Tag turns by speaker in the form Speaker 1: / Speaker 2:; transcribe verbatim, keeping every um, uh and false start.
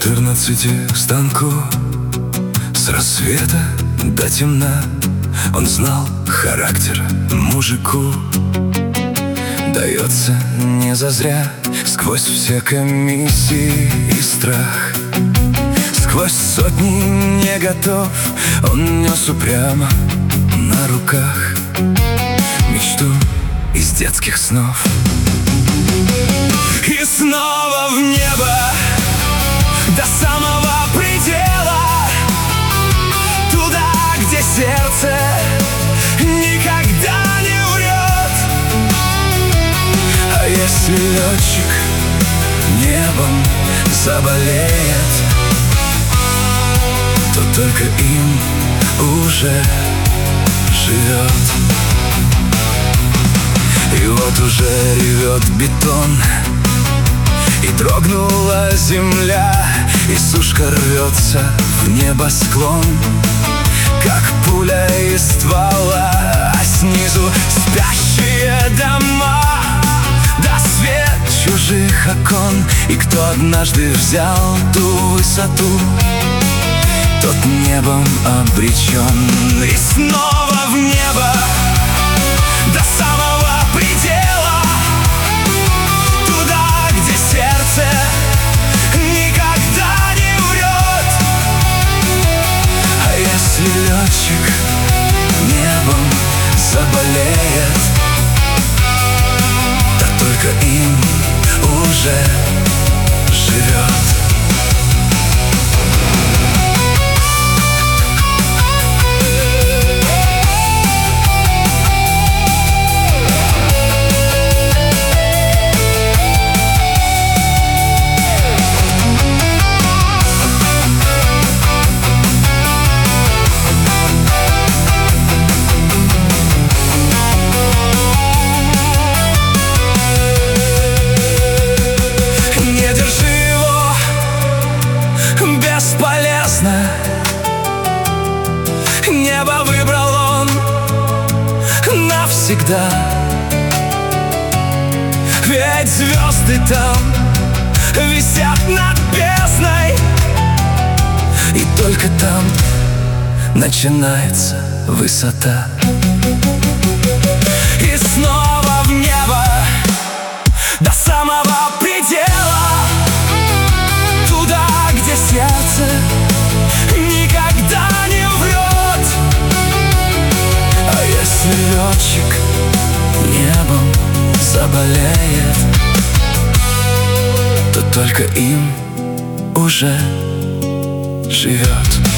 Speaker 1: четырнадцати станку, с рассвета до темна. Он знал характер мужику, дается не зазря. Сквозь все комиссии и страх, сквозь сотни не готов, он нес упрямо на руках мечту из детских снов. И снова в небо, до самого предела, туда, где сердце никогда не врет. А если летчик небом заболеет, то только им уже живет. И вот уже ревет бетон, и дрогнула земля, и сушка рвется в небосклон, как пуля из ствола. А снизу спящие дома, да свет чужих окон. И кто однажды взял ту высоту, тот небом обречен. И снова в небо, до самого предела, туда, где сердце никогда не врет. А если летчик небом заболеет, то только им уже живет. Бесполезно, небо выбрал он навсегда. Ведь звезды там висят над бездной, и только там начинается высота. И снова в небо, до самого предела, сердце никогда не врет. А если летчик небом заболеет, то только им уже живет.